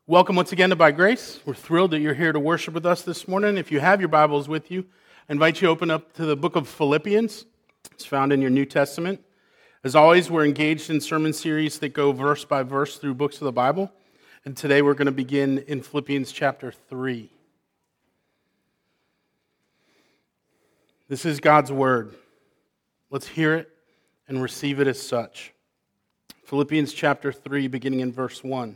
Welcome once again to By Grace. We're thrilled that you're here to worship with us this morning. If you have your Bibles with you, I invite you to open up to the book of Philippians. It's found in your New Testament. As always, we're engaged in sermon series that go verse by verse through books of the Bible. And today we're going to begin in Philippians chapter 3. This is God's word. Let's hear it and receive it as such. Philippians chapter 3, beginning in verse 1.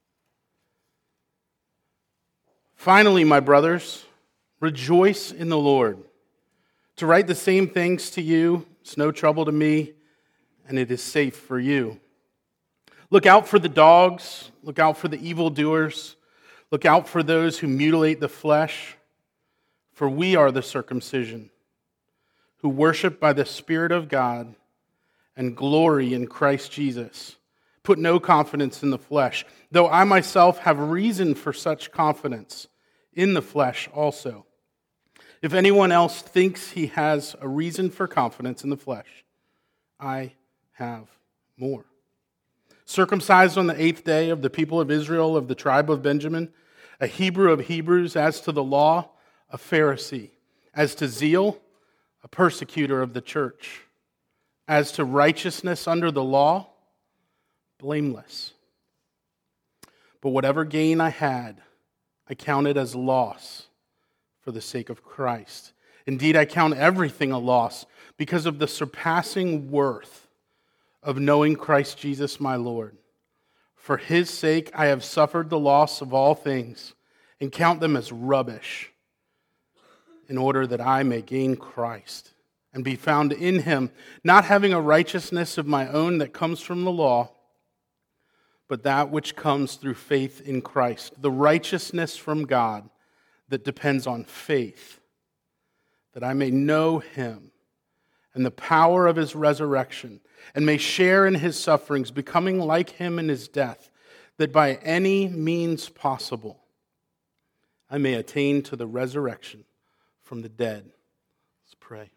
Finally, my brothers, rejoice in the Lord. To write the same things to you, it's no trouble to me, and it is safe for you. Look out for the dogs, look out for the evildoers, look out for those who mutilate the flesh, for we are the circumcision, who worship by the Spirit of God and glory in Christ Jesus. Put no confidence in the flesh, though I myself have reason for such confidence in the flesh also. If anyone else thinks he has a reason for confidence in the flesh, I have more. Circumcised on the 8th day of the people of Israel of the tribe of Benjamin, a Hebrew of Hebrews, as to the law, a Pharisee, as to zeal, a persecutor of the church, as to righteousness under the law, blameless. But whatever gain I had, I count it as loss for the sake of Christ. Indeed, I count everything a loss because of the surpassing worth of knowing Christ Jesus my Lord. For his sake I have suffered the loss of all things and count them as rubbish, in order that I may gain Christ and be found in him, not having a righteousness of my own that comes from the law, but that which comes through faith in Christ, the righteousness from God that depends on faith, that I may know him and the power of his resurrection, and may share in his sufferings, becoming like him in his death, that by any means possible I may attain to the resurrection from the dead. Let's pray.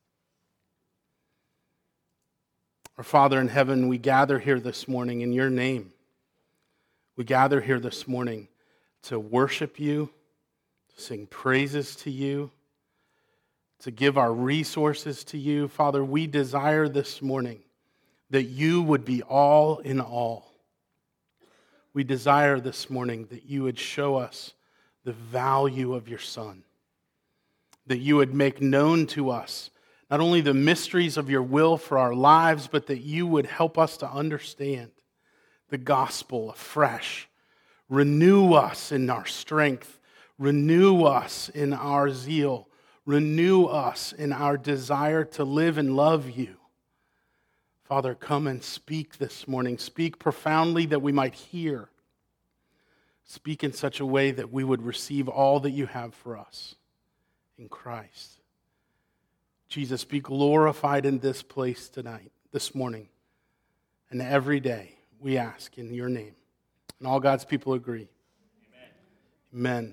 Our Father in heaven, we gather here this morning in your name. We gather here this morning to worship you, to sing praises to you, to give our resources to you. Father, we desire this morning that you would be all in all. We desire this morning that you would show us the value of your Son, that you would make known to us not only the mysteries of your will for our lives, but that you would help us to understand the gospel afresh. Renew us in our strength. Renew us in our zeal. Renew us in our desire to live and love you. Father, come and speak this morning. Speak profoundly that we might hear. Speak in such a way that we would receive all that you have for us in Christ. Jesus, be glorified in this place tonight, this morning, and every day. We ask in your name. And all God's people agree. Amen.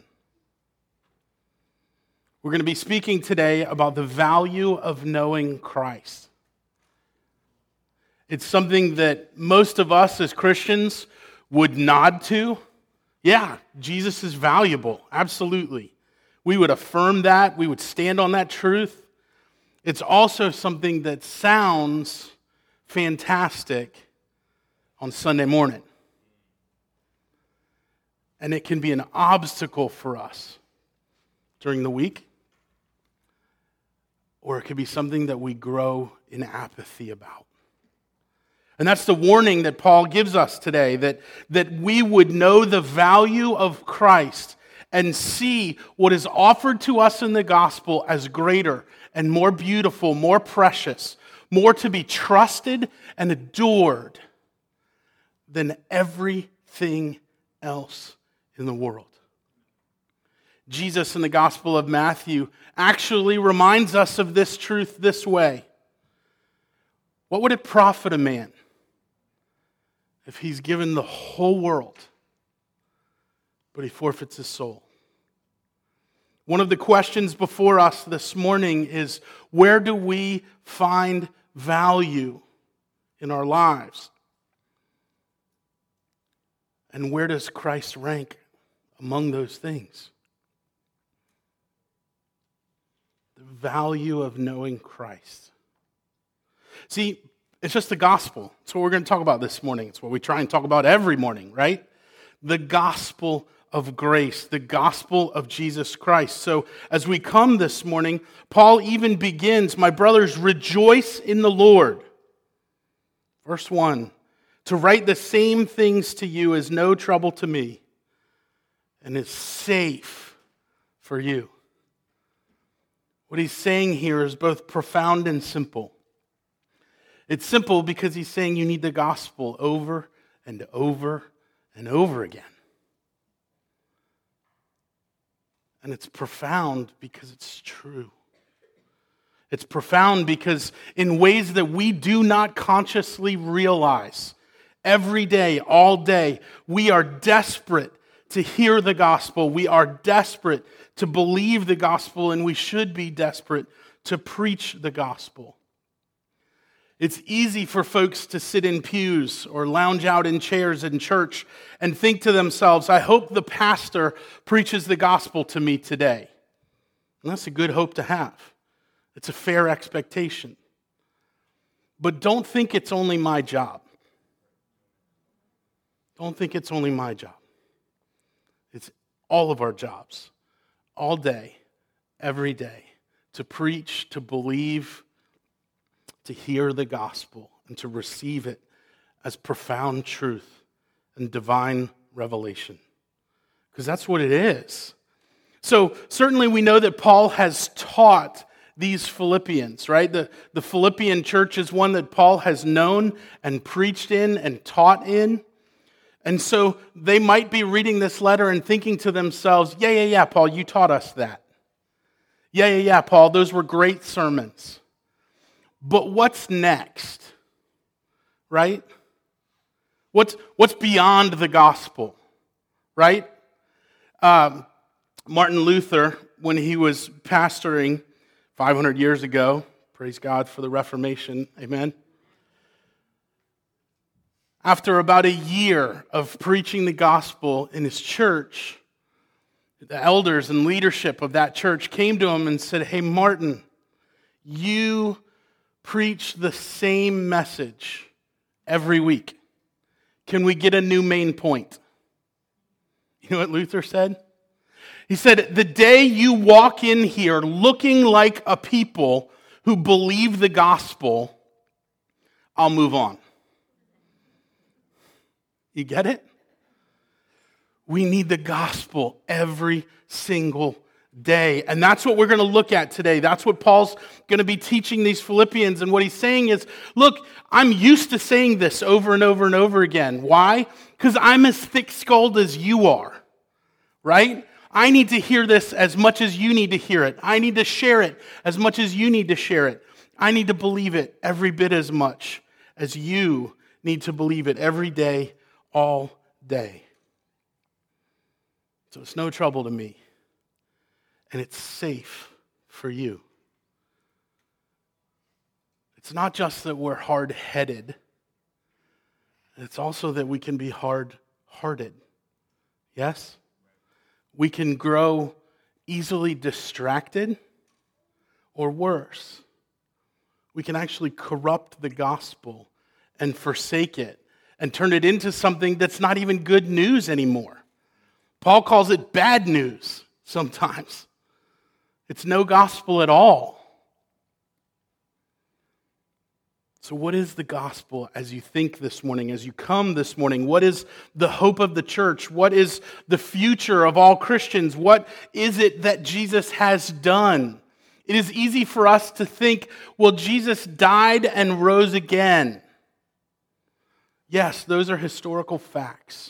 We're going to be speaking today about the value of knowing Christ. It's something that most of us as Christians would nod to. Yeah, Jesus is valuable. Absolutely. We would affirm that. We would stand on that truth. It's also something that sounds fantastic on Sunday morning. And it can be an obstacle for us during the week, or it could be something that we grow in apathy about. And that's the warning that Paul gives us today, that we would know the value of Christ and see what is offered to us in the gospel as greater and more beautiful, more precious, more to be trusted and adored than everything else in the world. Jesus in the Gospel of Matthew actually reminds us of this truth this way. What would it profit a man if he's given the whole world, but he forfeits his soul? One of the questions before us this morning is, where do we find value in our lives? And where does Christ rank among those things? The value of knowing Christ. See, it's just the gospel. It's what we're going to talk about this morning. It's what we try and talk about every morning, right? The gospel of grace, the gospel of Jesus Christ. So as we come this morning, Paul even begins, my brothers, rejoice in the Lord. Verse 1, to write the same things to you is no trouble to me, and is safe for you. What he's saying here is both profound and simple. It's simple because he's saying you need the gospel over and over and over again. And it's profound because it's true. It's profound because in ways that we do not consciously realize, every day, all day, we are desperate to hear the gospel. We are desperate to believe the gospel, and we should be desperate to preach the gospel. It's easy for folks to sit in pews or lounge out in chairs in church and think to themselves, I hope the pastor preaches the gospel to me today. And that's a good hope to have. It's a fair expectation. But don't think it's only my job. Don't think it's only my job. It's all of our jobs, all day, every day, to preach, to believe, to hear the gospel, and to receive it as profound truth and divine revelation. Because that's what it is. So certainly we know that Paul has taught these Philippians, right? The Philippian church is one that Paul has known and preached in and taught in. And so they might be reading this letter and thinking to themselves, yeah, Paul, you taught us that. Yeah, Paul, those were great sermons. But what's next? Right? What's beyond the gospel? Right? Martin Luther, when he was pastoring 500 years ago, praise God for the Reformation, amen. After about a year of preaching the gospel in his church, the elders and leadership of that church came to him and said, hey, Martin, you preach the same message every week. Can we get a new main point? You know what Luther said? He said, the day you walk in here looking like a people who believe the gospel, I'll move on. You get it? We need the gospel every single day. And that's what we're going to look at today. That's what Paul's going to be teaching these Philippians. And what he's saying is, look, I'm used to saying this over and over and over again. Why? Because I'm as thick-skulled as you are, right? I need to hear this as much as you need to hear it. I need to share it as much as you need to share it. I need to believe it every bit as much as you need to believe it every day, all day. So it's no trouble to me. And it's safe for you. It's not just that we're hard-headed. It's also that we can be hard-hearted. Yes? We can grow easily distracted, or worse. We can actually corrupt the gospel and forsake it and turn it into something that's not even good news anymore. Paul calls it bad news sometimes. It's no gospel at all. So what is the gospel as you think this morning, as you come this morning? What is the hope of the church? What is the future of all Christians? What is it that Jesus has done? It is easy for us to think, well, Jesus died and rose again. Yes, those are historical facts.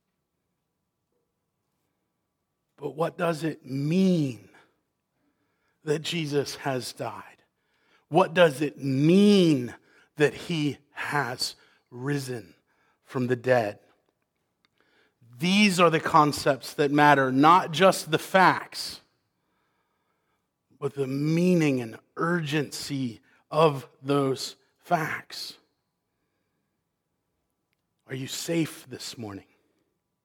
But what does it mean that Jesus has died? What does it mean that he has risen from the dead? These are the concepts that matter, not just the facts, but the meaning and urgency of those facts. Are you safe this morning?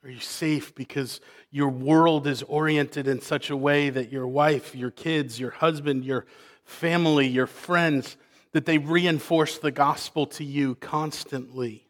Are you safe because your world is oriented in such a way that your wife, your kids, your husband, your family, your friends, that they reinforce the gospel to you constantly?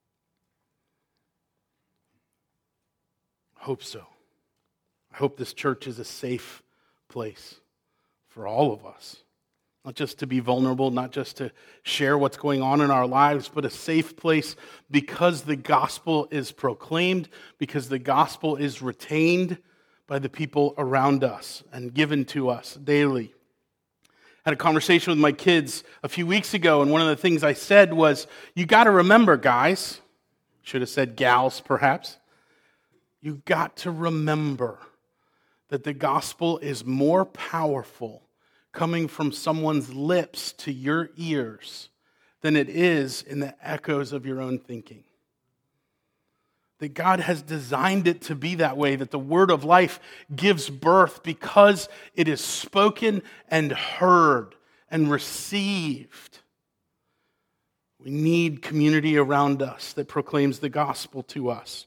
I hope so. I hope this church is a safe place for all of us. Not just to be vulnerable, not just to share what's going on in our lives, but a safe place because the gospel is proclaimed, because the gospel is retained by the people around us and given to us daily. I had a conversation with my kids a few weeks ago, and one of the things I said was, you got to remember, guys, should have said gals perhaps, you got to remember that the gospel is more powerful coming from someone's lips to your ears than it is in the echoes of your own thinking. That God has designed it to be that way, that the word of life gives birth because it is spoken and heard and received. We need community around us that proclaims the gospel to us.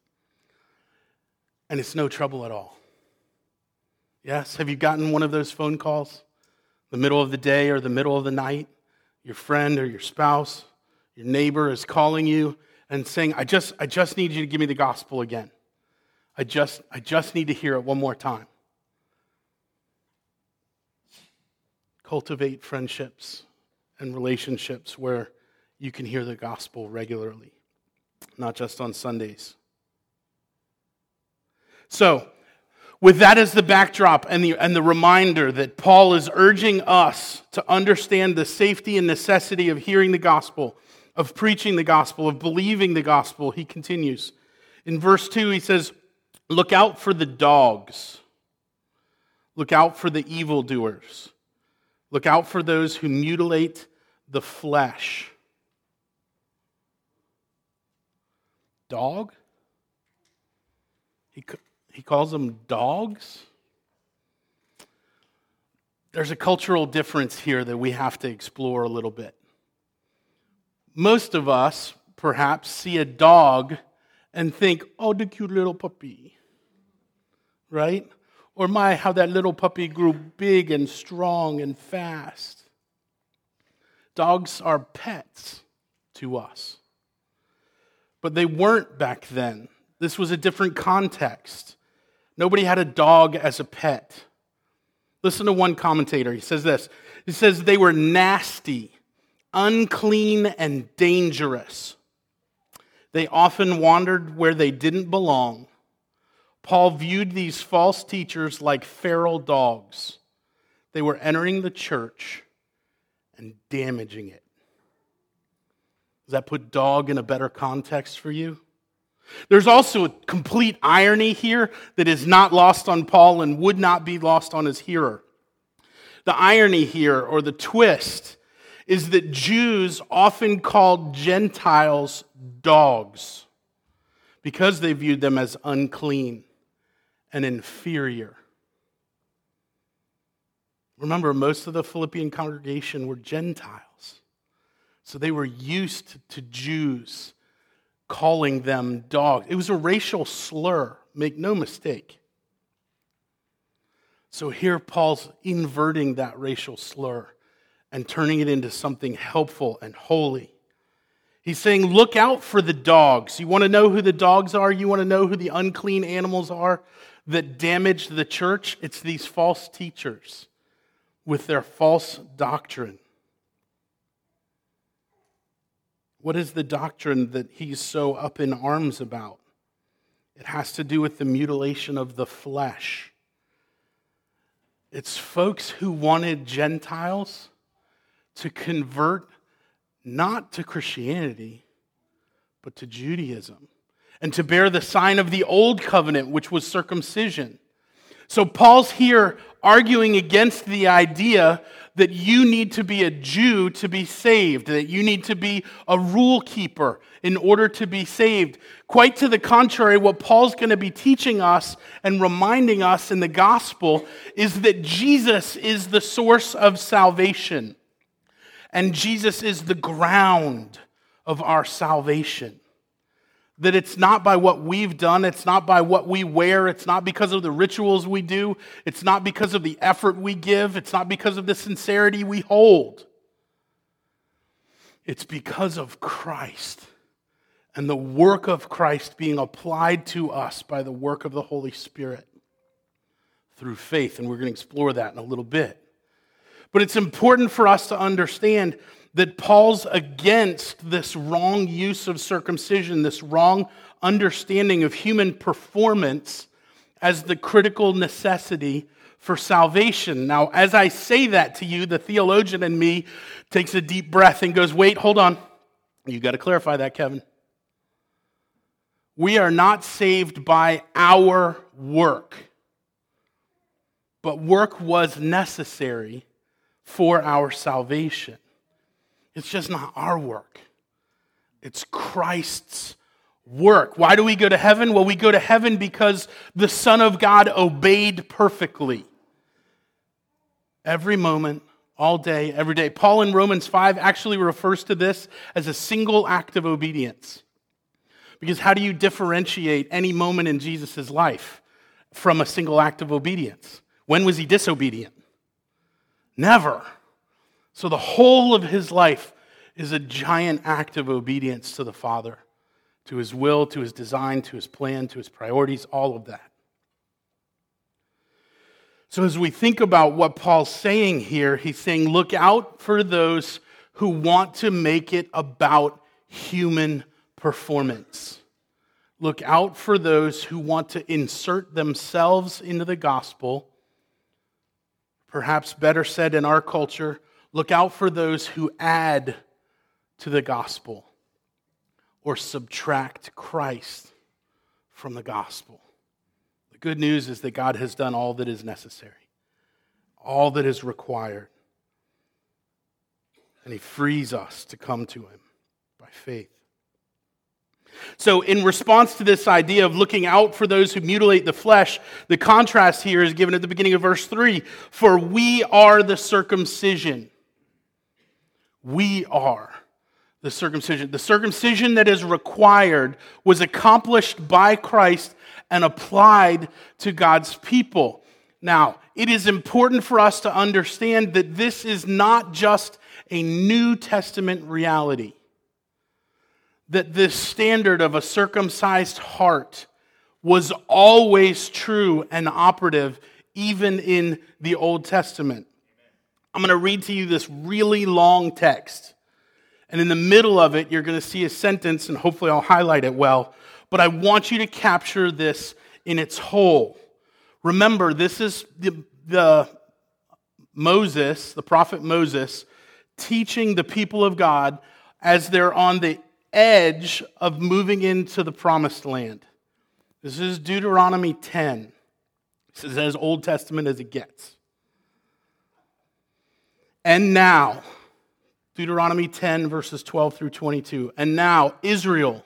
And it's no trouble at all. Yes? Have you gotten one of those phone calls? The middle of the day or the middle of the night, your friend or your spouse, your neighbor is calling you and saying, I just need you to give me the gospel again. I just need to hear it one more time. Cultivate friendships and relationships where you can hear the gospel regularly, not just on Sundays. So, with that as the backdrop and the reminder that Paul is urging us to understand the safety and necessity of hearing the gospel, of preaching the gospel, of believing the gospel, he continues. In verse 2, he says, look out for the dogs. Look out for the evildoers. Look out for those who mutilate the flesh. Dog? He calls them dogs. There's a cultural difference here that we have to explore a little bit. Most of us, perhaps, see a dog and think, oh, the cute little puppy, right? Or how that little puppy grew big and strong and fast. Dogs are pets to us. But they weren't back then. This was a different context. Nobody had a dog as a pet. Listen to one commentator. He says this. He says they were nasty, unclean, and dangerous. They often wandered where they didn't belong. Paul viewed these false teachers like feral dogs. They were entering the church and damaging it. Does that put dog in a better context for you? There's also a complete irony here that is not lost on Paul and would not be lost on his hearer. The irony here, or the twist, is that Jews often called Gentiles dogs because they viewed them as unclean and inferior. Remember, most of the Philippian congregation were Gentiles, so they were used to Jews calling them dogs. It was a racial slur, make no mistake. So here Paul's inverting that racial slur and turning it into something helpful and holy. He's saying, look out for the dogs. You want to know who the dogs are? You want to know who the unclean animals are that damage the church? It's these false teachers with their false doctrine. What is the doctrine that he's so up in arms about? It has to do with the mutilation of the flesh. It's folks who wanted Gentiles to convert not to Christianity, but to Judaism, and to bear the sign of the old covenant, which was circumcision. So Paul's here arguing against the idea that you need to be a Jew to be saved, that you need to be a rule keeper in order to be saved. Quite to the contrary, what Paul's going to be teaching us and reminding us in the gospel is that Jesus is the source of salvation, and Jesus is the ground of our salvation. That it's not by what we've done, it's not by what we wear, it's not because of the rituals we do, it's not because of the effort we give, it's not because of the sincerity we hold. It's because of Christ and the work of Christ being applied to us by the work of the Holy Spirit through faith, and we're going to explore that in a little bit. But it's important for us to understand that Paul's against this wrong use of circumcision, this wrong understanding of human performance as the critical necessity for salvation. Now, as I say that to you, the theologian in me takes a deep breath and goes, wait, hold on. You got to clarify that, Kevin. We are not saved by our work, but work was necessary for our salvation. It's just not our work. It's Christ's work. Why do we go to heaven? Well, we go to heaven because the Son of God obeyed perfectly. Every moment, all day, every day. Paul in Romans 5 actually refers to this as a single act of obedience. Because how do you differentiate any moment in Jesus' life from a single act of obedience? When was he disobedient? Never. So the whole of his life is a giant act of obedience to the Father, to his will, to his design, to his plan, to his priorities, all of that. So as we think about what Paul's saying here, he's saying, look out for those who want to make it about human performance. Look out for those who want to insert themselves into the gospel. Perhaps better said in our culture, look out for those who add to the gospel or subtract Christ from the gospel. The good news is that God has done all that is necessary, all that is required, and he frees us to come to him by faith. So in response to this idea of looking out for those who mutilate the flesh, the contrast here is given at the beginning of verse 3. For we are the circumcision. We are the circumcision. The circumcision that is required was accomplished by Christ and applied to God's people. Now, it is important for us to understand that this is not just a New Testament reality. That this standard of a circumcised heart was always true and operative even in the Old Testament. I'm going to read to you this really long text. And in the middle of it, you're going to see a sentence, and hopefully I'll highlight it well. But I want you to capture this in its whole. Remember, this is the Moses, the prophet Moses, teaching the people of God as they're on the edge of moving into the promised land. This is Deuteronomy 10. This is as Old Testament as it gets. And now, Deuteronomy 10, verses 12 through 22. And now, Israel,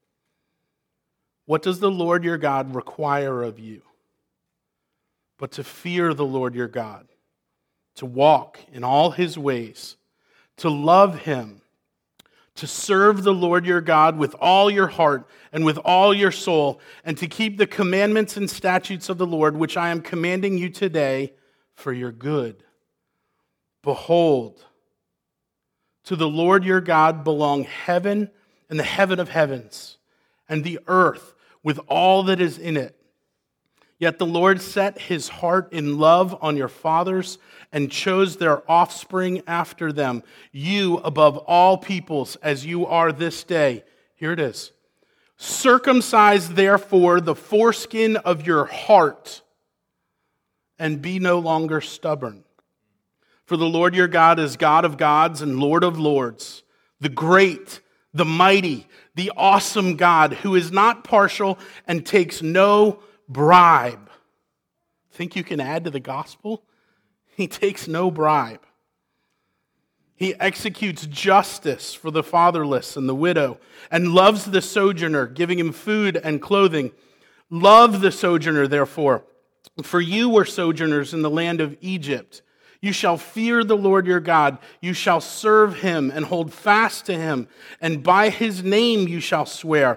what does the Lord your God require of you? But to fear the Lord your God, to walk in all his ways, to love him, to serve the Lord your God with all your heart and with all your soul, and to keep the commandments and statutes of the Lord, which I am commanding you today for your good. Behold, to the Lord your God belong heaven and the heaven of heavens, and the earth with all that is in it. Yet the Lord set his heart in love on your fathers and chose their offspring after them, you above all peoples, as you are this day. Here it is. Circumcise therefore the foreskin of your heart and be no longer stubborn. For the Lord your God is God of gods and Lord of lords, the great, the mighty, the awesome God, who is not partial and takes no bribe. Think you can add to the gospel? He takes no bribe. He executes justice for the fatherless and the widow, and loves the sojourner, giving him food and clothing. Love the sojourner, therefore, for you were sojourners in the land of Egypt. You shall fear the Lord your God. You shall serve him and hold fast to him, and by his name you shall swear.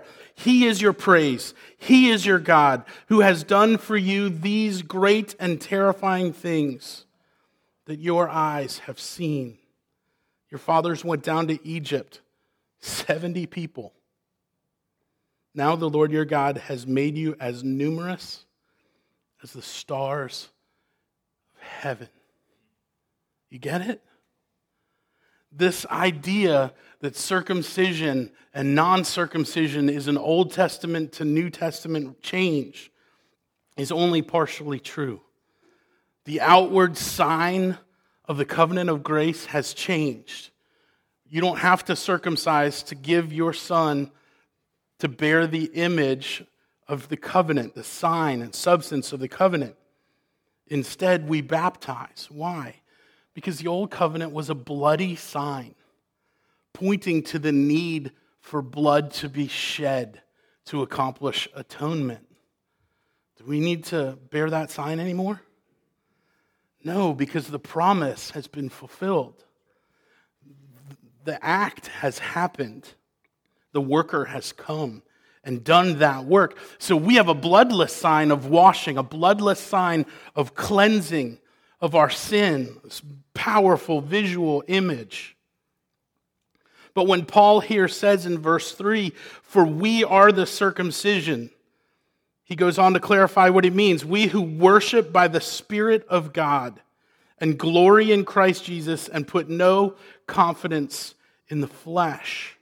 He is your praise. He is your God who has done for you these great and terrifying things that your eyes have seen. Your fathers went down to Egypt, 70 people. Now the Lord your God has made you as numerous as the stars of heaven. You get it? This idea that circumcision and non-circumcision is an Old Testament to New Testament change is only partially true. The outward sign of the covenant of grace has changed. You don't have to circumcise to give your son to bear the image of the covenant, the sign and substance of the covenant. Instead, we baptize. Why? Because the old covenant was a bloody sign, pointing to the need for blood to be shed to accomplish atonement. Do we need to bear that sign anymore? No, because the promise has been fulfilled. The act has happened. The worker has come and done that work. So we have a bloodless sign of washing, a bloodless sign of cleansing of our sin. This powerful visual image. But when Paul here says in verse 3, "For we are the circumcision," he goes on to clarify what he means. We who worship by the Spirit of God and glory in Christ Jesus and put no confidence in the flesh.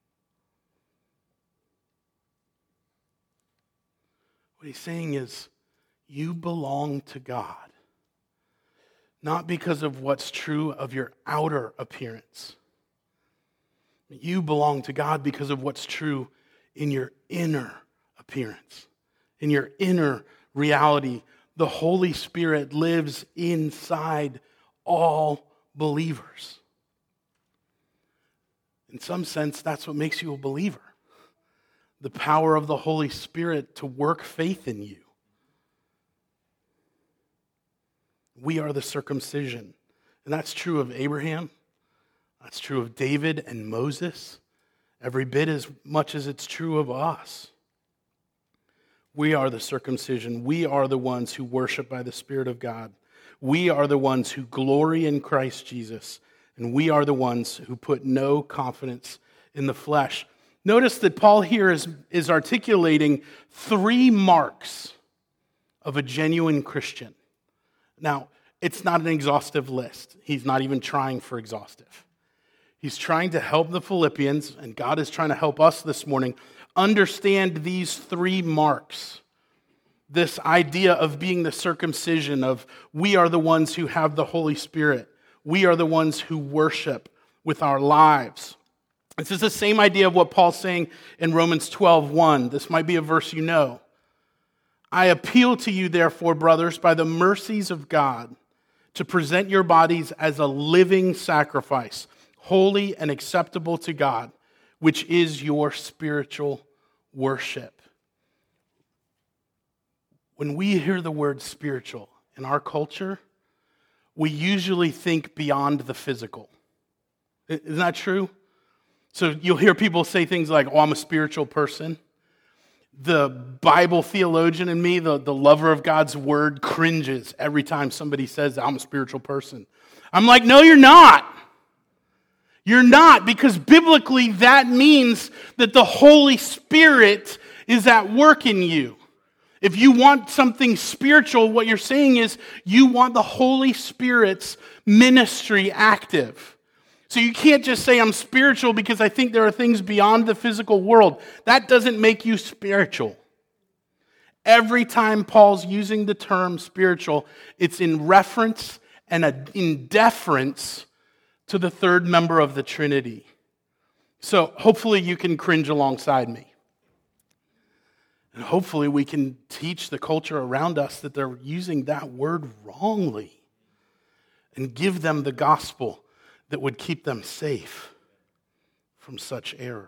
What he's saying is, you belong to God, not because of what's true of your outer appearance. You belong to God because of what's true in your inner appearance, in your inner reality. The Holy Spirit lives inside all believers. In some sense, that's what makes you a believer. The power of the Holy Spirit to work faith in you. We are the circumcision. And that's true of Abraham. That's true of David and Moses. Every bit as much as it's true of us. We are the circumcision. We are the ones who worship by the Spirit of God. We are the ones who glory in Christ Jesus. And we are the ones who put no confidence in the flesh. Notice that Paul here is articulating 3 marks of a genuine Christian. Now, it's not an exhaustive list. He's not even trying for exhaustive. He's trying to help the Philippians, and God is trying to help us this morning, understand these 3 marks. This idea of being the circumcision, of we are the ones who have the Holy Spirit. We are the ones who worship with our lives. This is the same idea of what Paul's saying in Romans 12:1. This might be a verse you know. I appeal to you, therefore, brothers, by the mercies of God, to present your bodies as a living sacrifice, holy and acceptable to God, which is your spiritual worship. When we hear the word spiritual in our culture, we usually think beyond the physical. Isn't that true? So you'll hear people say things like, oh, I'm a spiritual person. The Bible theologian in me, the lover of God's word, cringes every time somebody says, I'm a spiritual person. I'm like, no, you're not. You're not, because biblically that means that the Holy Spirit is at work in you. If you want something spiritual, what you're saying is you want the Holy Spirit's ministry active. So you can't just say I'm spiritual because I think there are things beyond the physical world. That doesn't make you spiritual. Every time Paul's using the term spiritual, it's in reference and in deference to the third member of the Trinity. So hopefully you can cringe alongside me. And hopefully we can teach the culture around us that they're using that word wrongly and give them the gospel that would keep them safe from such error.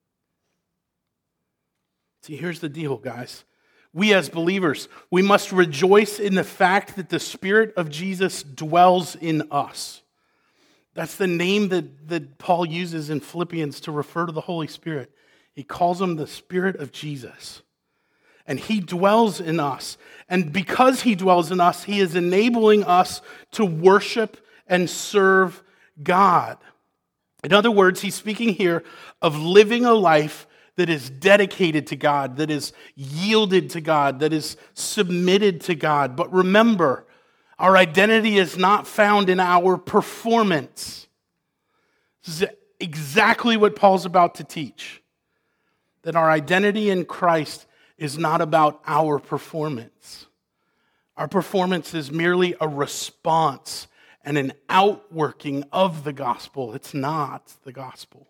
See, here's the deal, guys. We as believers, we must rejoice in the fact that the Spirit of Jesus dwells in us. That's the name that Paul uses in Philippians to refer to the Holy Spirit. He calls him the Spirit of Jesus. And he dwells in us. And because he dwells in us, he is enabling us to worship and serve God. In other words, he's speaking here of living a life that is dedicated to God, that is yielded to God, that is submitted to God. But remember, our identity is not found in our performance. This is exactly what Paul's about to teach. That our identity in Christ is not about our performance. Our performance is merely a response and an outworking of the gospel. It's not the gospel.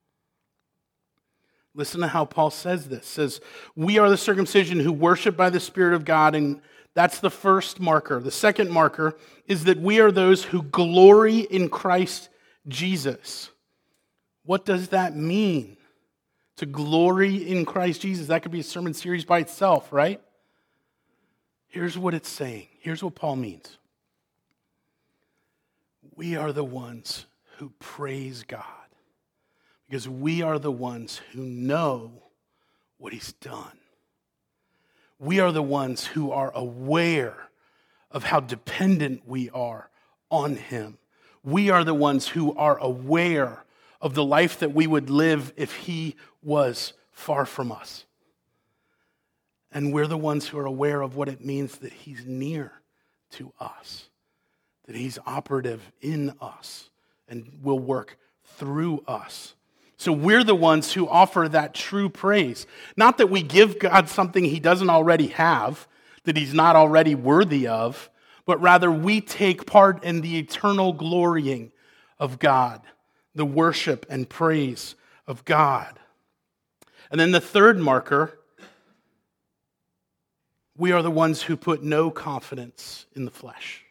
Listen to how Paul says this. It says, we are the circumcision who worship by the Spirit of God, and that's the first marker. The second marker is that we are those who glory in Christ Jesus. What does that mean? To glory in Christ Jesus. That could be a sermon series by itself, right? Here's what it's saying. Here's what Paul means. We are the ones who praise God because we are the ones who know what he's done. We are the ones who are aware of how dependent we are on him. We are the ones who are aware of the life that we would live if he was far from us. And we're the ones who are aware of what it means that he's near to us, that he's operative in us and will work through us. So we're the ones who offer that true praise. Not that we give God something he doesn't already have, that he's not already worthy of, but rather we take part in the eternal glorying of God, the worship and praise of God. And then the third marker, we are the ones who put no confidence in the flesh.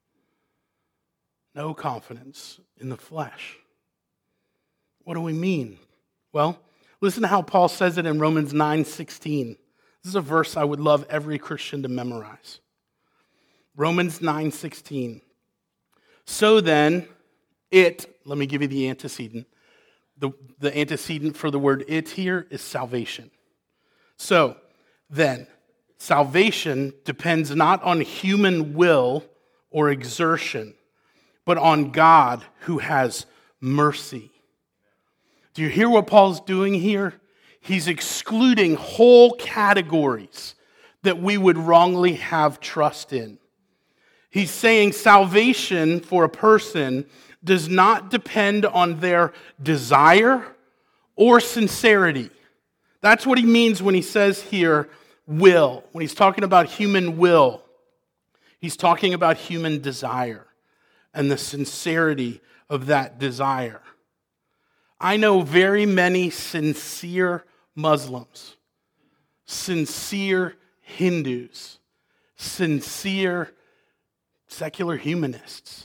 No confidence in the flesh. What do we mean? Well, listen to how Paul says it in Romans 9:16. This is a verse I would love every Christian to memorize. Romans 9:16. So then, let me give you the antecedent. The antecedent for the word it here is salvation. So then, salvation depends not on human will or exertion, but on God who has mercy. Do you hear what Paul's doing here? He's excluding whole categories that we would wrongly have trust in. He's saying salvation for a person does not depend on their desire or sincerity. That's what he means when he says here, will. When he's talking about human will, he's talking about human desire and the sincerity of that desire. I know very many sincere Muslims, sincere Hindus, sincere secular humanists.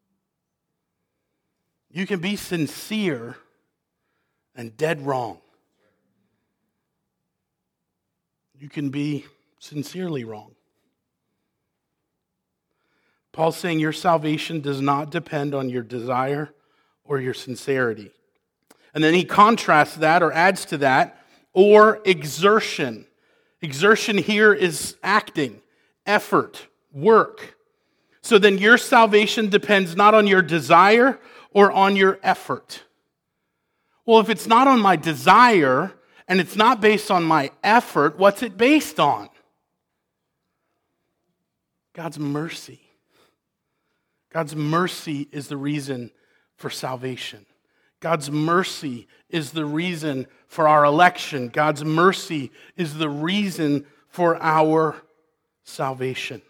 You can be sincere and dead wrong. You can be sincerely wrong. Paul's saying your salvation does not depend on your desire or your sincerity. And then he contrasts that or adds to that, or exertion. Exertion here is acting, effort, work. So then your salvation depends not on your desire or on your effort. Well, if it's not on my desire and it's not based on my effort, what's it based on? God's mercy. God's mercy is the reason for salvation. God's mercy is the reason for our election. God's mercy is the reason for our salvation.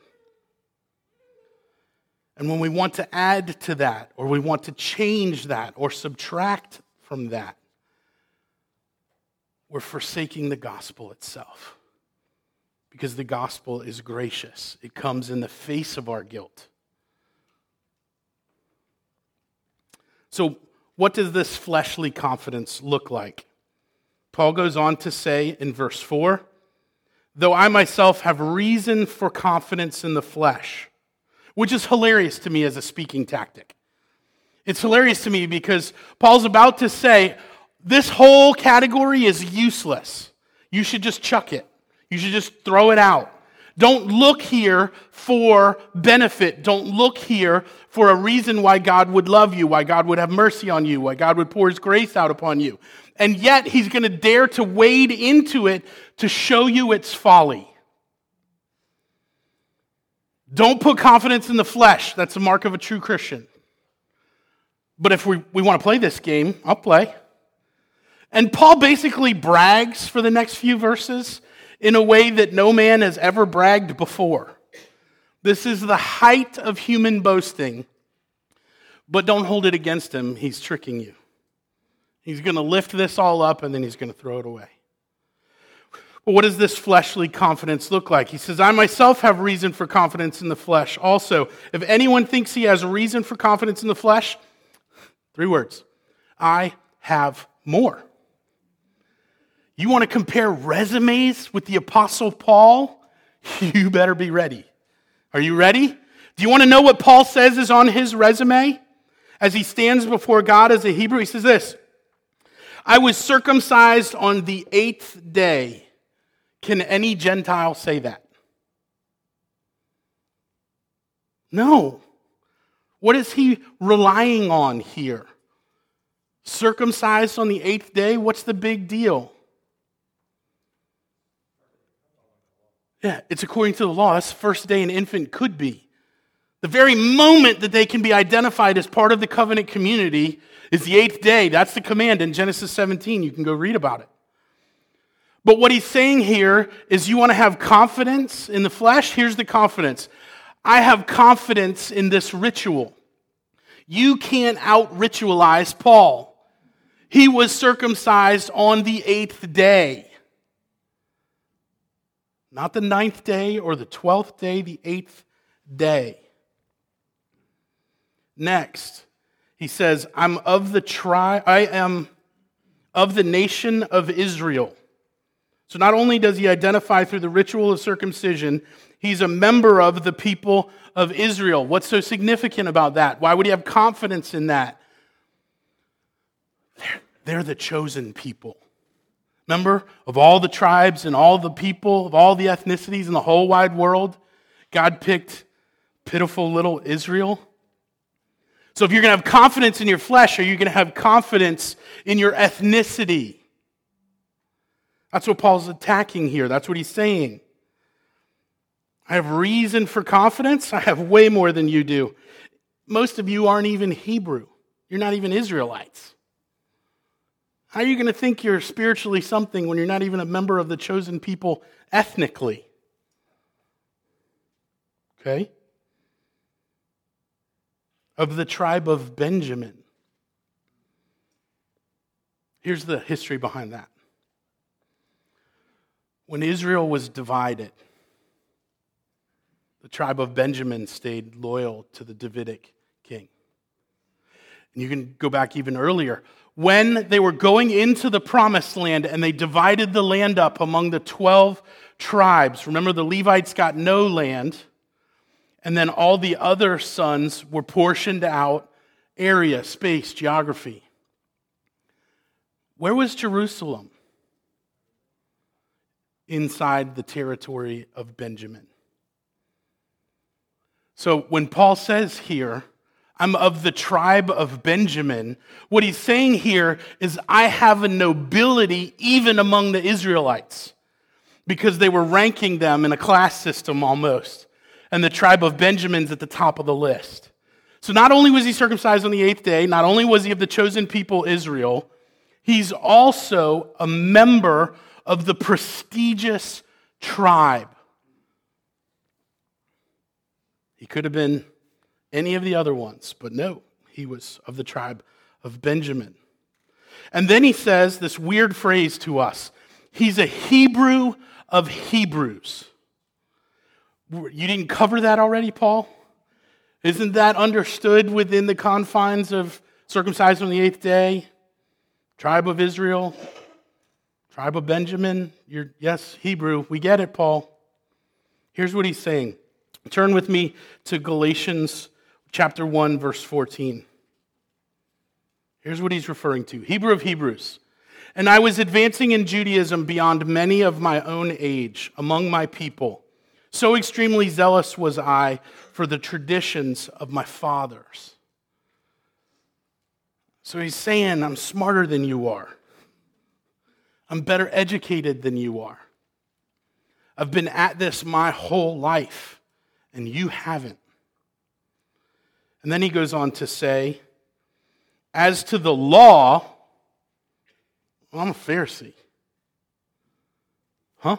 And when we want to add to that, or we want to change that, or subtract from that, we're forsaking the gospel itself. Because the gospel is gracious. It comes in the face of our guilt. So, what does this fleshly confidence look like? Paul goes on to say in verse 4, though I myself have reason for confidence in the flesh, which is hilarious to me as a speaking tactic. It's hilarious to me because Paul's about to say, This whole category is useless. You should just chuck it. You should just throw it out. Don't look here for benefit. Don't look here for a reason why God would love you, why God would have mercy on you, why God would pour his grace out upon you. And yet he's going to dare to wade into it to show you its folly. Don't put confidence in the flesh. That's the mark of a true Christian. But if we want to play this game, I'll play. And Paul basically brags for the next few verses in a way that no man has ever bragged before. This is the height of human boasting. But don't hold it against him. He's tricking you. He's going to lift this all up and then he's going to throw it away. But what does this fleshly confidence look like? He says, I myself have reason for confidence in the flesh. Also, if anyone thinks he has a reason for confidence in the flesh, 3 words, I have more. You want to compare resumes with the Apostle Paul? You better be ready. Are you ready? Do you want to know what Paul says is on his resume? As he stands before God as a Hebrew, he says this, I was circumcised on the 8th day. Can any Gentile say that? No. What is he relying on here? Circumcised on the 8th day? What's the big deal? Yeah, it's according to the law. That's the first day an infant could be. The very moment that they can be identified as part of the covenant community is the 8th day. That's the command in Genesis 17. You can go read about it. But what he's saying here is you want to have confidence in the flesh? Here's the confidence. I have confidence in this ritual. You can't out-ritualize Paul. He was circumcised on the 8th day. Not the 9th day or the 12th day, the 8th day. Next, he says, I am of the nation of Israel. So not only does he identify through the ritual of circumcision, he's a member of the people of Israel. What's so significant about that? Why would he have confidence in that? They're the chosen people. Remember, of all the tribes and all the people, of all the ethnicities in the whole wide world, God picked pitiful little Israel. So if you're going to have confidence in your flesh, are you going to have confidence in your ethnicity? That's what Paul's attacking here. That's what he's saying. I have reason for confidence. I have way more than you do. Most of you aren't even Hebrew. You're not even Israelites. How are you going to think you're spiritually something when you're not even a member of the chosen people ethnically? Okay? Of the tribe of Benjamin. Here's the history behind that. When Israel was divided, the tribe of Benjamin stayed loyal to the Davidic king. And you can go back even earlier. When they were going into the promised land and they divided the land up among the 12 tribes, remember the Levites got no land, and then all the other sons were portioned out area, space, geography. Where was Jerusalem? Inside the territory of Benjamin. So when Paul says here, I'm of the tribe of Benjamin, what he's saying here is I have a nobility even among the Israelites because they were ranking them in a class system almost. And the tribe of Benjamin's at the top of the list. So not only was he circumcised on the 8th day, not only was he of the chosen people Israel, he's also a member of the prestigious tribe. He could have been any of the other ones, but no, he was of the tribe of Benjamin. And then he says this weird phrase to us. He's a Hebrew of Hebrews. You didn't cover that already, Paul? Isn't that understood within the confines of circumcised on the 8th day? Tribe of Israel, tribe of Benjamin. Yes, Hebrew. We get it, Paul. Here's what he's saying. Turn with me to Galatians chapter 1, verse 14. Here's what he's referring to. Hebrew of Hebrews. And I was advancing in Judaism beyond many of my own age among my people. So extremely zealous was I for the traditions of my fathers. So he's saying, I'm smarter than you are. I'm better educated than you are. I've been at this my whole life, and you haven't. And then he goes on to say, as to the law, well, I'm a Pharisee. Huh?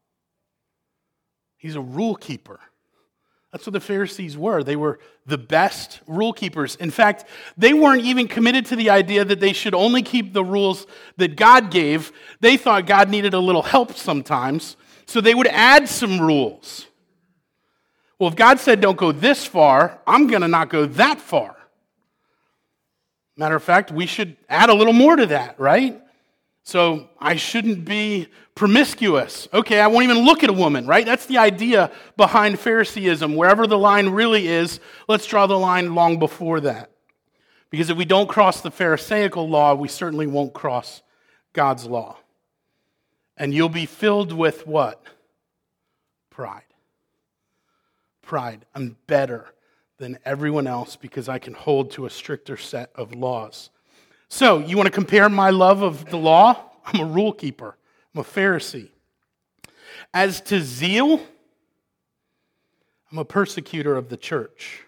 He's a rule keeper. That's what the Pharisees were. They were the best rule keepers. In fact, they weren't even committed to the idea that they should only keep the rules that God gave. They thought God needed a little help sometimes, so they would add some rules. Well, if God said don't go this far, I'm going to not go that far. Matter of fact, we should add a little more to that, right? So I shouldn't be promiscuous. Okay, I won't even look at a woman, right? That's the idea behind Phariseeism. Wherever the line really is, let's draw the line long before that. Because if we don't cross the Pharisaical law, we certainly won't cross God's law. And you'll be filled with what? Pride. Pride. I'm better than everyone else because I can hold to a stricter set of laws. So, you want to compare my love of the law? I'm a rule keeper. I'm a Pharisee. As to zeal, I'm a persecutor of the church.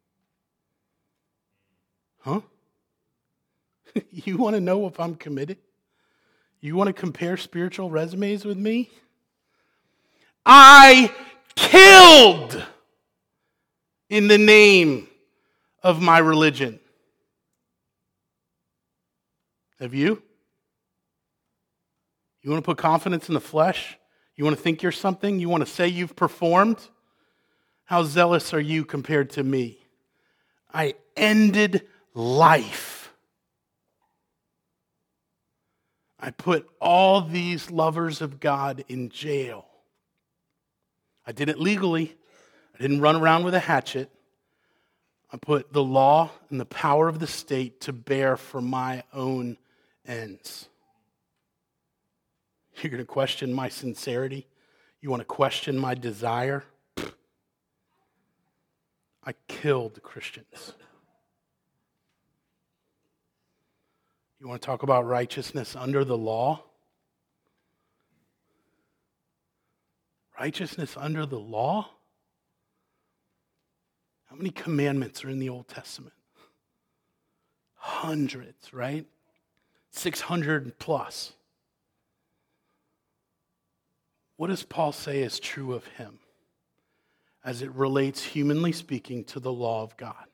Huh? You want to know if I'm committed? You want to compare spiritual resumes with me? I killed in the name of my religion. Have you? You want to put confidence in the flesh? You want to think you're something? You want to say you've performed? How zealous are you compared to me? I ended life. I put all these lovers of God in jail. I did it legally. I didn't run around with a hatchet. I put the law and the power of the state to bear for my own ends. You're going to question my sincerity? You want to question my desire? I killed Christians. You want to talk about righteousness under the law? Righteousness under the law? How many commandments are in the Old Testament? Hundreds, right? 600 plus. What does Paul say is true of him as it relates, humanly speaking, to the law of God?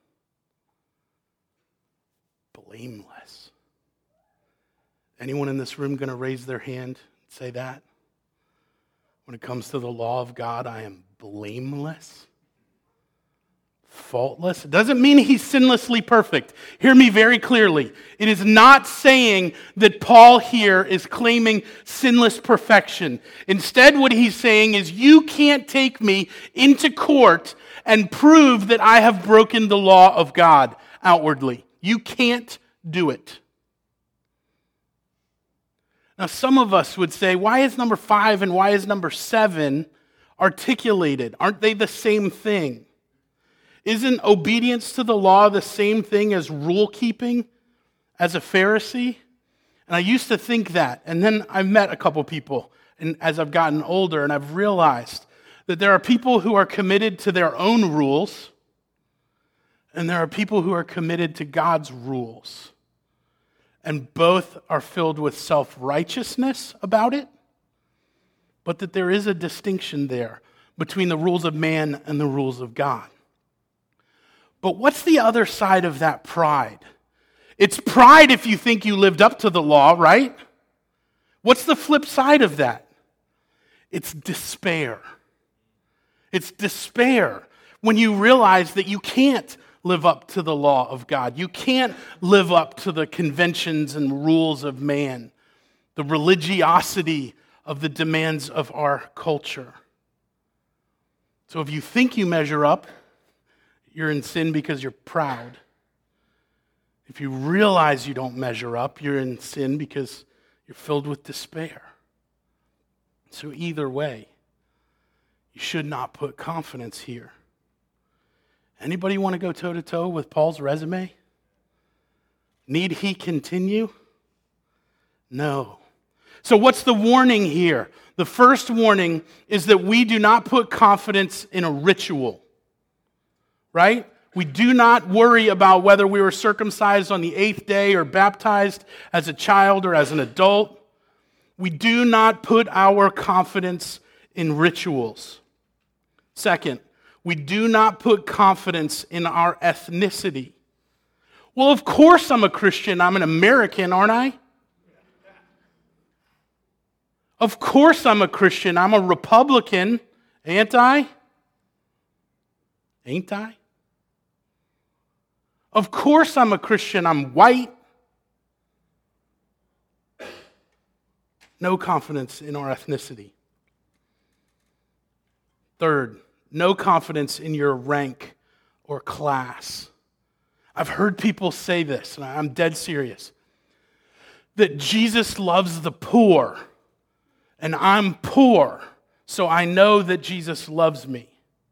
Blameless. Anyone in this room going to raise their hand and say that? When it comes to the law of God, I am blameless, faultless. It doesn't mean he's sinlessly perfect. Hear me very clearly. It is not saying that Paul here is claiming sinless perfection. Instead, what he's saying is, you can't take me into court and prove that I have broken the law of God outwardly. You can't do it. Now, some of us would say, why is number 5 and why is number 7 articulated? Aren't they the same thing? Isn't obedience to the law the same thing as rule keeping as a Pharisee? And I used to think that. And then I've met a couple people and as I've gotten older, and I've realized that there are people who are committed to their own rules, and there are people who are committed to God's rules. And both are filled with self-righteousness about it, but that there is a distinction there between the rules of man and the rules of God. But what's the other side of that pride? It's pride if you think you lived up to the law, right? What's the flip side of that? It's despair. It's despair when you realize that you can't live up to the law of God. You can't live up to the conventions and rules of man, the religiosity of the demands of our culture. So if you think you measure up, you're in sin because you're proud. If you realize you don't measure up, you're in sin because you're filled with despair. So either way, you should not put confidence here. Anybody want to go toe-to-toe with Paul's resume? Need he continue? No. So what's the warning here? The first warning is that we do not put confidence in a ritual, right? We do not worry about whether we were circumcised on the 8th day or baptized as a child or as an adult. We do not put our confidence in rituals. Second, we do not put confidence in our ethnicity. Well, of course I'm a Christian. I'm an American, aren't I? Of course I'm a Christian. I'm a Republican, ain't I? Ain't I? Of course I'm a Christian. I'm white. No confidence in our ethnicity. Third, no confidence in your rank or class. I've heard people say this, and I'm dead serious, that Jesus loves the poor, and I'm poor, so I know that Jesus loves me.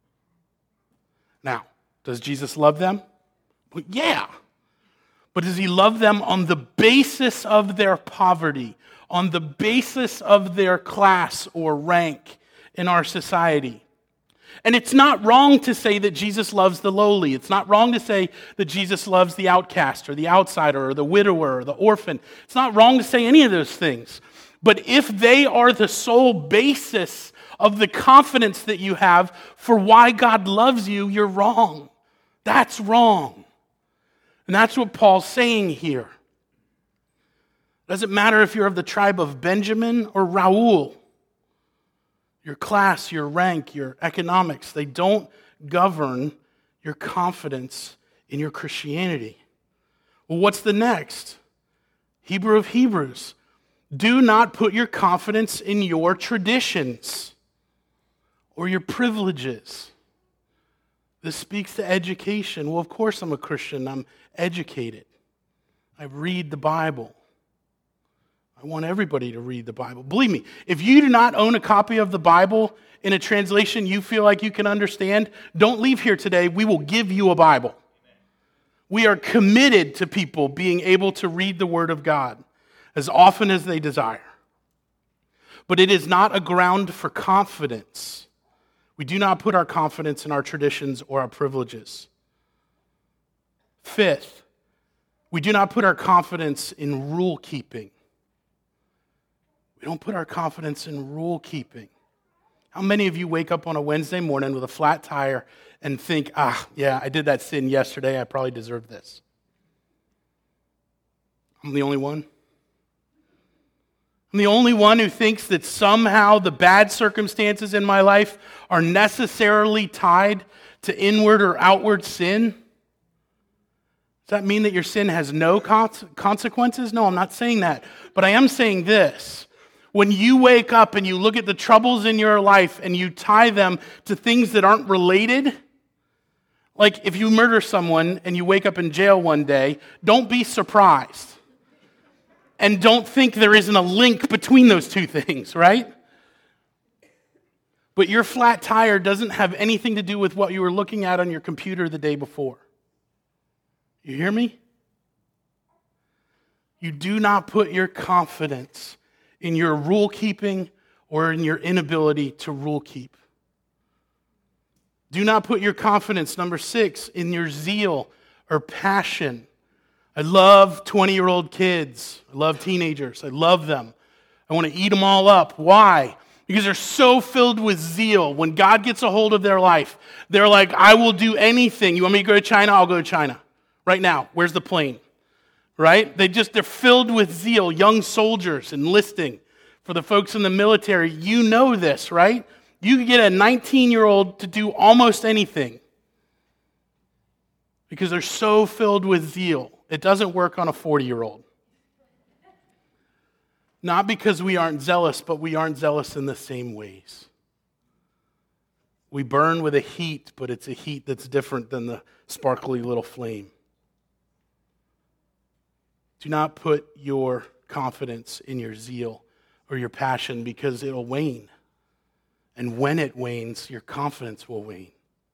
Now, does Jesus love them? Well, yeah. But does he love them on the basis of their poverty, on the basis of their class or rank in our society? And it's not wrong to say that Jesus loves the lowly. It's not wrong to say that Jesus loves the outcast or the outsider or the widower or the orphan. It's not wrong to say any of those things. But if they are the sole basis of the confidence that you have for why God loves you, you're wrong. That's wrong. And that's what Paul's saying here. It doesn't matter if you're of the tribe of Benjamin or Raul. Your class, your rank, your economics, they don't govern your confidence in your Christianity. Well, what's the next? Hebrew of Hebrews. Do not put your confidence in your traditions or your privileges. This speaks to education. Well, of course I'm a Christian. I'm educated. I read the Bible. I want everybody to read the Bible. Believe me, if you do not own a copy of the Bible in a translation you feel like you can understand, don't leave here today. We will give you a Bible. We are committed to people being able to read the Word of God as often as they desire. But it is not a ground for confidence. We do not put our confidence in our traditions or our privileges. Fifth, we do not put our confidence in rule keeping. We don't put our confidence in rule keeping. How many of you wake up on a Wednesday morning with a flat tire and think, yeah, I did that sin yesterday, I probably deserve this? I'm the only one. I'm the only one who thinks that somehow the bad circumstances in my life are necessarily tied to inward or outward sin. Does that mean that your sin has no consequences? No, I'm not saying that. But I am saying this. When you wake up and you look at the troubles in your life and you tie them to things that aren't related, like if you murder someone and you wake up in jail one day, don't be surprised. And don't think there isn't a link between those two things, right? But your flat tire doesn't have anything to do with what you were looking at on your computer the day before. You hear me? You do not put your confidence in your rule keeping or in your inability to rule keep. Do not put your confidence, number 6, in your zeal or passion. I love 20-year-old kids. I love teenagers. I love them. I want to eat them all up. Why? Because they're so filled with zeal. When God gets a hold of their life, they're like, I will do anything. You want me to go to China? I'll go to China. Right now. Where's the plane? Right? They're filled with zeal. Young soldiers enlisting for the folks in the military. You know this, right? You could get a 19-year-old to do almost anything because they're so filled with zeal. It doesn't work on a 40-year-old. Not because we aren't zealous, but we aren't zealous in the same ways. We burn with a heat, but it's a heat that's different than the sparkly little flame. Do not put your confidence in your zeal or your passion, because it'll wane. And when it wanes, your confidence will wane.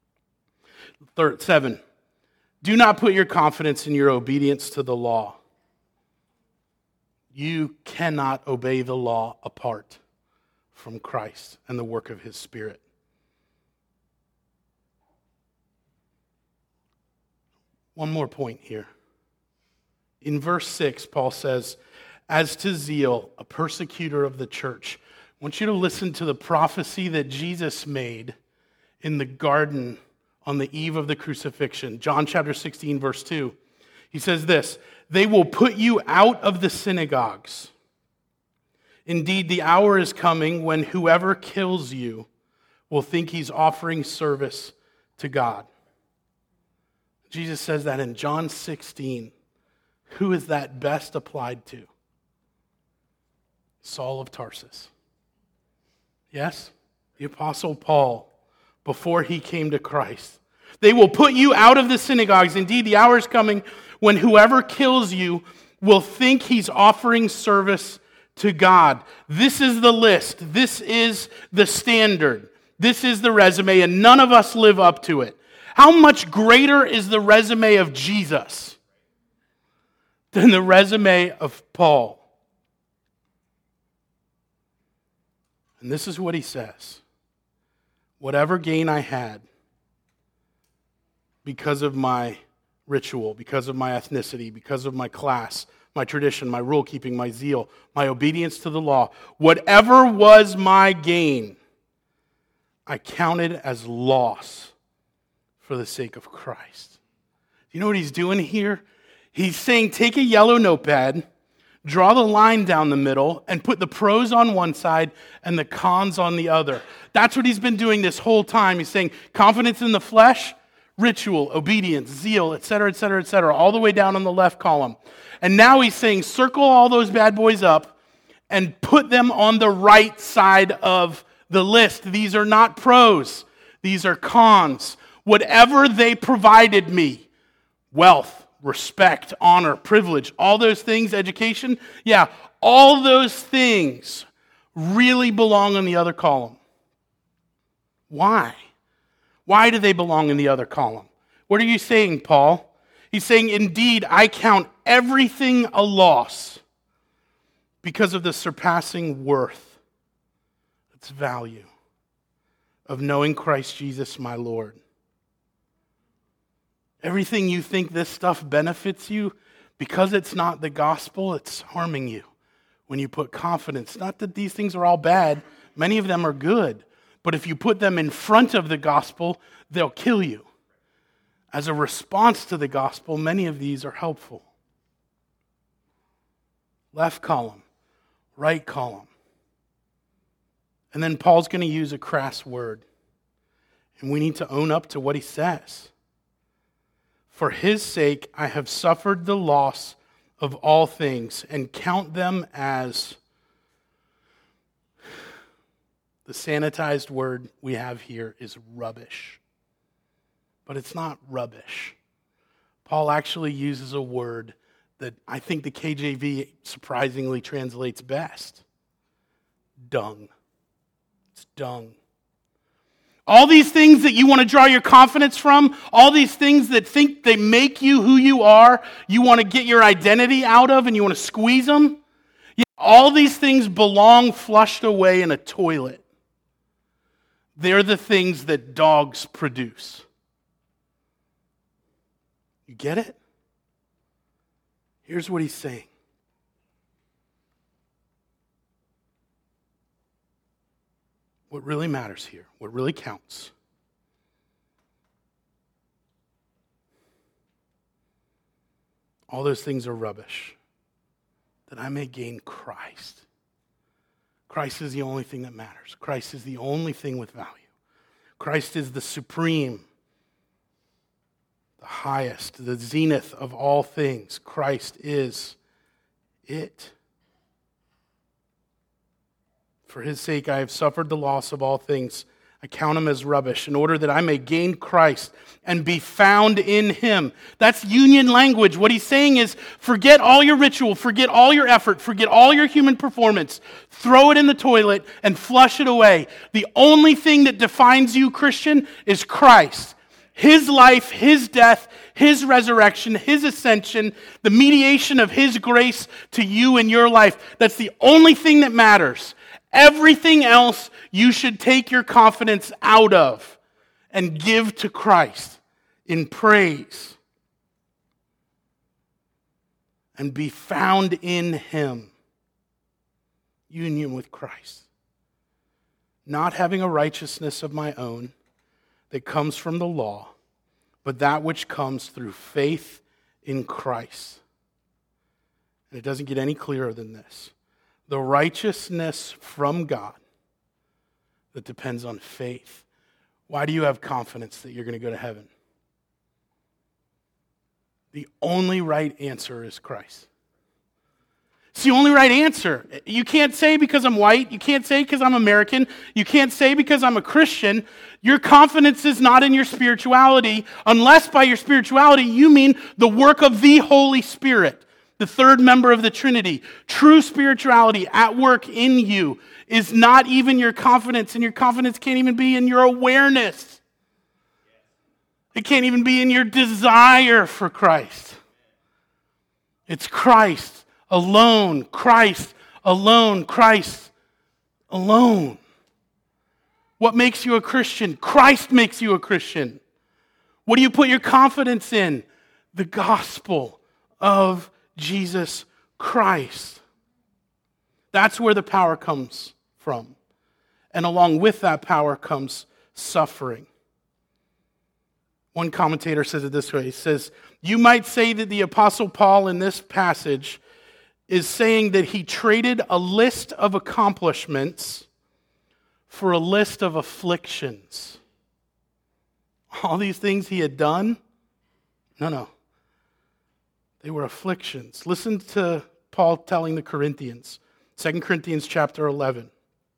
7, do not put your confidence in your obedience to the law. You cannot obey the law apart from Christ and the work of his Spirit. One more point here. In verse 6, Paul says, as to zeal, a persecutor of the church. I want you to listen to the prophecy that Jesus made in the garden on the eve of the crucifixion. John chapter 16, verse 2. He says this, they will put you out of the synagogues. Indeed, the hour is coming when whoever kills you will think he's offering service to God. Jesus says that in John 16. Who is that best applied to? Saul of Tarsus. Yes, the Apostle Paul, before he came to Christ. They will put you out of the synagogues. Indeed, the hour is coming when whoever kills you will think he's offering service to God. This is the list. This is the standard. This is the resume, and none of us live up to it. How much greater is the resume of Jesus than the resume of Paul? And this is what he says. Whatever gain I had because of my ritual, because of my ethnicity, because of my class, my tradition, my rule keeping, my zeal, my obedience to the law, whatever was my gain, I counted as loss for the sake of Christ. You know what he's doing here? He's saying, take a yellow notepad, draw the line down the middle, and put the pros on one side and the cons on the other. That's what he's been doing this whole time. He's saying confidence in the flesh, ritual, obedience, zeal, etc., etc., etc., all the way down on the left column. And now he's saying circle all those bad boys up and put them on the right side of the list. These are not pros. These are cons. Whatever they provided me, wealth, respect, honor, privilege, all those things, education, yeah, all those things really belong in the other column. Why? Why do they belong in the other column? What are you saying, Paul? He's saying, indeed, I count everything a loss because of the surpassing worth, its value, of knowing Christ Jesus my Lord. Everything you think this stuff benefits you, because it's not the gospel, it's harming you when you put confidence. Not that these things are all bad. Many of them are good. But if you put them in front of the gospel, they'll kill you. As a response to the gospel, many of these are helpful. Left column, right column. And then Paul's going to use a crass word. And we need to own up to what he says. For his sake, I have suffered the loss of all things and count them as, the sanitized word we have here is rubbish. But it's not rubbish. Paul actually uses a word that I think the KJV surprisingly translates best. Dung. It's dung. All these things that you want to draw your confidence from, all these things that think they make you who you are, you want to get your identity out of and you want to squeeze them, yeah, all these things belong flushed away in a toilet. They're the things that dogs produce. You get it? Here's what he's saying. What really matters here, what really counts, all those things are rubbish, that I may gain Christ. Christ is the only thing that matters. Christ is the only thing with value. Christ is the supreme, the highest, the zenith of all things. Christ is it. For his sake I have suffered the loss of all things. I count them as rubbish in order that I may gain Christ and be found in him. That's union language. What he's saying is forget all your ritual, forget all your effort, forget all your human performance. Throw it in the toilet and flush it away. The only thing that defines you, Christian, is Christ. His life, his death, his resurrection, his ascension, the mediation of his grace to you in your life. That's the only thing that matters. Everything else you should take your confidence out of and give to Christ in praise and be found in him. Union with Christ. Not having a righteousness of my own that comes from the law, but that which comes through faith in Christ. And it doesn't get any clearer than this. The righteousness from God that depends on faith. Why do you have confidence that you're going to go to heaven? The only right answer is Christ. It's the only right answer. You can't say because I'm white. You can't say because I'm American. You can't say because I'm a Christian. Your confidence is not in your spirituality, unless by your spirituality you mean the work of the Holy Spirit, the third member of the Trinity. True spirituality at work in you is not even your confidence, and your confidence can't even be in your awareness. It can't even be in your desire for Christ. It's Christ alone, Christ alone, Christ alone. What makes you a Christian? Christ makes you a Christian. What do you put your confidence in? The gospel of Jesus Christ. That's where the power comes from. And along with that power comes suffering. One commentator says it this way. He says, you might say that the Apostle Paul in this passage is saying that he traded a list of accomplishments for a list of afflictions. All these things he had done? No. They were afflictions. Listen to Paul telling the Corinthians. 2 Corinthians chapter 11,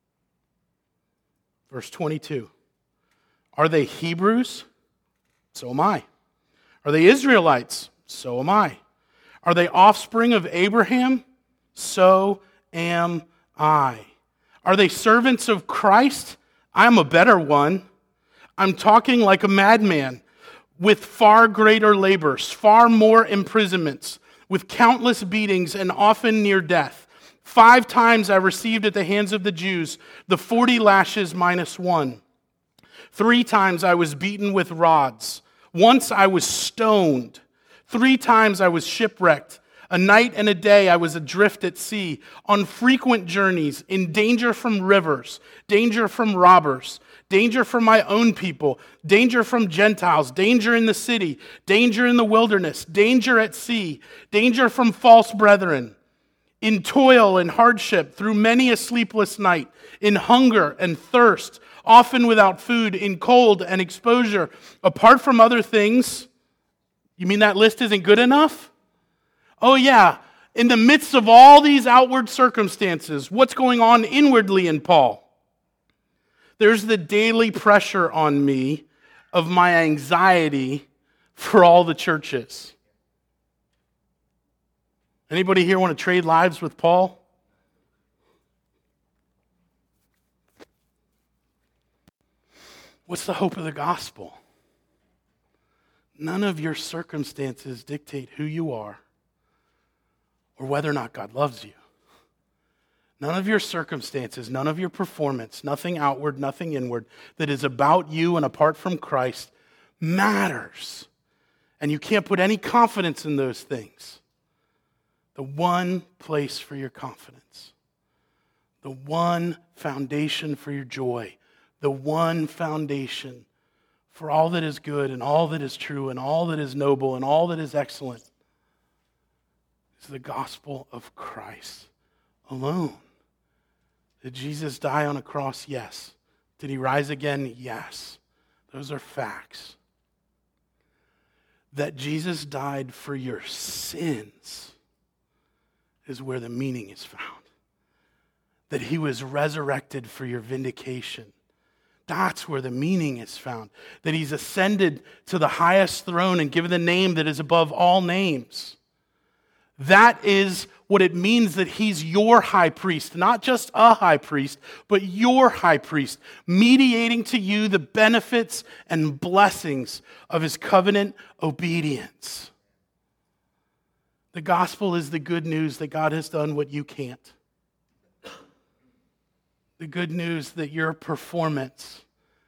verse 22. Are they Hebrews? So am I. Are they Israelites? So am I. Are they offspring of Abraham? So am I. Are they servants of Christ? I'm a better one. I'm talking like a madman, with far greater labors, far more imprisonments, with countless beatings and often near death. 5 times I received at the hands of the Jews the 40 lashes minus 1. 3 times I was beaten with rods. Once I was stoned. 3 times I was shipwrecked. A night and a day I was adrift at sea, on frequent journeys, in danger from rivers, danger from robbers, danger from my own people, danger from Gentiles, danger in the city, danger in the wilderness, danger at sea, danger from false brethren, in toil and hardship, through many a sleepless night, in hunger and thirst, often without food, in cold and exposure. Apart from other things, you mean that list isn't good enough? Oh yeah, in the midst of all these outward circumstances, what's going on inwardly in Paul? There's the daily pressure on me of my anxiety for all the churches. Anybody here want to trade lives with Paul? What's the hope of the gospel? None of your circumstances dictate who you are or whether or not God loves you. None of your circumstances, none of your performance, nothing outward, nothing inward, that is about you and apart from Christ matters. And you can't put any confidence in those things. The one place for your confidence, the one foundation for your joy, the one foundation for all that is good and all that is true and all that is noble and all that is excellent is the gospel of Christ alone. Did Jesus die on a cross? Yes. Did he rise again? Yes. Those are facts. That Jesus died for your sins is where the meaning is found. That he was resurrected for your vindication. That's where the meaning is found. That he's ascended to the highest throne and given the name that is above all names. That is what it means that he's your high priest, not just a high priest, but your high priest, mediating to you the benefits and blessings of his covenant obedience. The gospel is the good news that God has done what you can't. The good news that your performance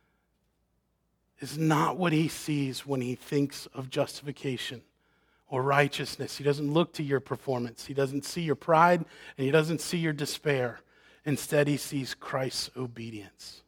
is not what he sees when he thinks of justification or righteousness. He doesn't look to your performance. He doesn't see your pride, and he doesn't see your despair. Instead, he sees Christ's obedience.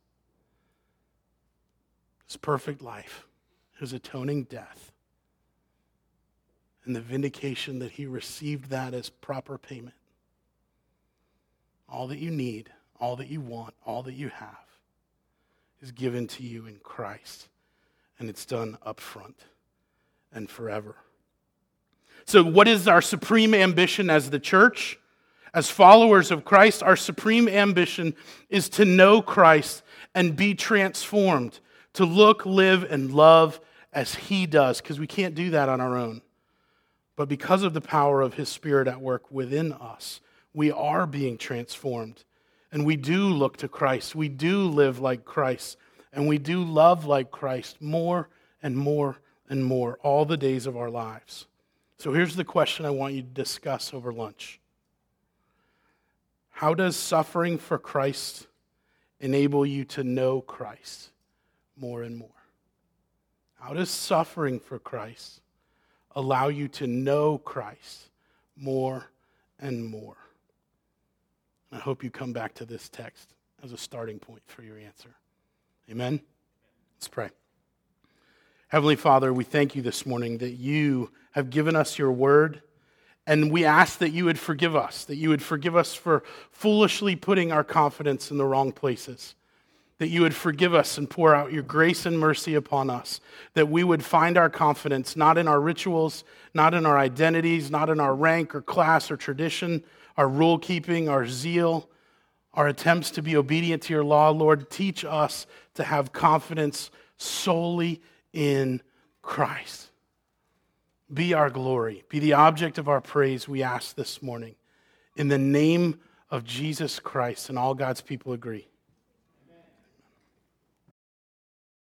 His perfect life, his atoning death, and the vindication that he received that as proper payment. All that you need, all that you want, all that you have is given to you in Christ. And it's done up front and forever. So what is our supreme ambition as the church? As followers of Christ, our supreme ambition is to know Christ and be transformed, to look, live, and love as he does, because we can't do that on our own. But because of the power of his Spirit at work within us, we are being transformed. And we do look to Christ. We do live like Christ. And we do love like Christ more and more and more all the days of our lives. So here's the question I want you to discuss over lunch. How does suffering for Christ enable you to know Christ more and more? How does suffering for Christ allow you to know Christ more and more? I hope you come back to this text as a starting point for your answer. Amen? Let's pray. Heavenly Father, we thank you this morning that you have given us your word, and we ask that you would forgive us for foolishly putting our confidence in the wrong places, that you would forgive us and pour out your grace and mercy upon us, that we would find our confidence not in our rituals, not in our identities, not in our rank or class or tradition, our rule keeping, our zeal, our attempts to be obedient to your law. Lord, teach us to have confidence solely in Christ. Be our glory. Be the object of our praise, we ask this morning. In the name of Jesus Christ, and all God's people agree.